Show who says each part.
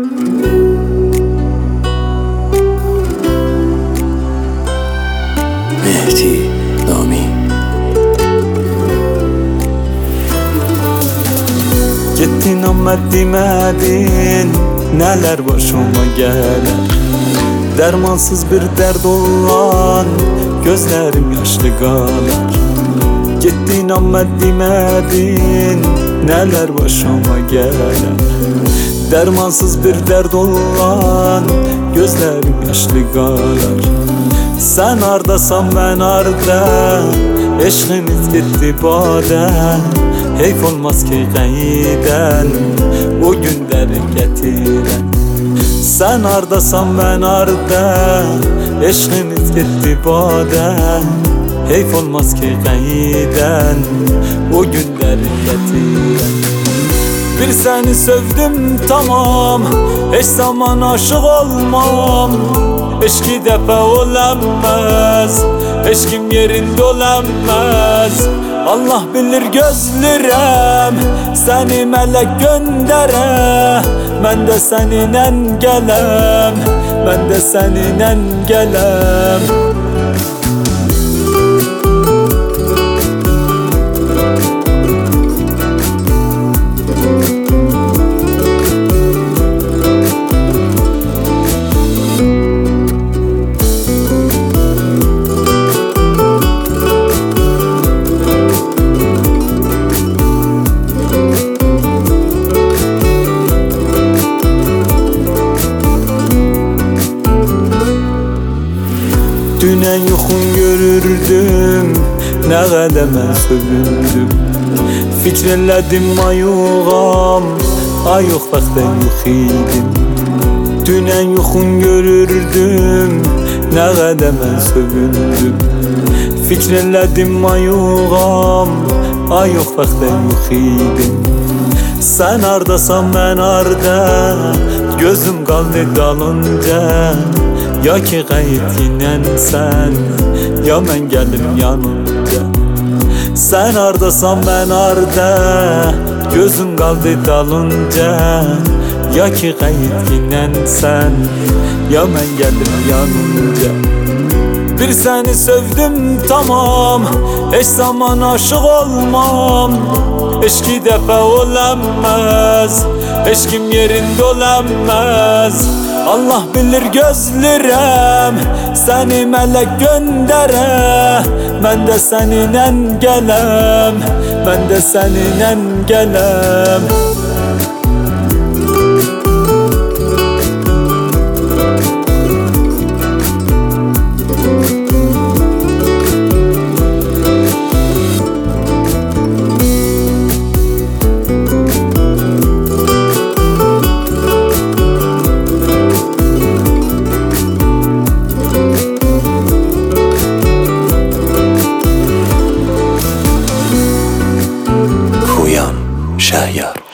Speaker 1: Mehdi Nami.
Speaker 2: Gittin ama demedin neler başıma gelir. Dermansız bir dert olan gözlerim yaşlı kalır. Gittin ama demedin neler başıma gelir. Dermansız bir dert olan gözlerim yaşlı kalır. Sen ardasan ben arda, eşkimiz gitti bade. Heyf olmaz ki gayden o günleri getiren. Sen ardasan ben arda, eşkimiz gitti bade. Heyf olmaz ki gayden o günleri getiren. Bir seni sevdim tamam, hiç zaman aşık olmam. Eşki defa olamaz, eşkim yerinde olamaz. Allah bilir gözlerem, seni melek göndere. Ben de seninle gelem, ben de seninle gelem. Dünen yoxun görürdüm, ne kadar ben sövündüm. Fikrelledim ayuğam, ayuq vaxtdan yox idim. Dünen yoxun görürdüm, ne kadar ben sövündüm. Fikrelledim ayuğam, ayuq vaxtdan yox idim. Sen ardasan ben arda, gözüm kaldı dalınca. Ya ki gayet inen sen, ya ben gelim yanınca. Sen ardasan ben arda, gözüm kaldı dalınca. Ya ki gayet inen sen, ya ben gelim yanınca. Bir seni sevdim tamam, hiç zaman aşık olmam. Eşki defa olamaz, eşkim yerinde olamaz. Allah bilir gözlerem, seni melek göndere. Ben de seninle gelem, ben de seninle gelem.
Speaker 1: Şahyar.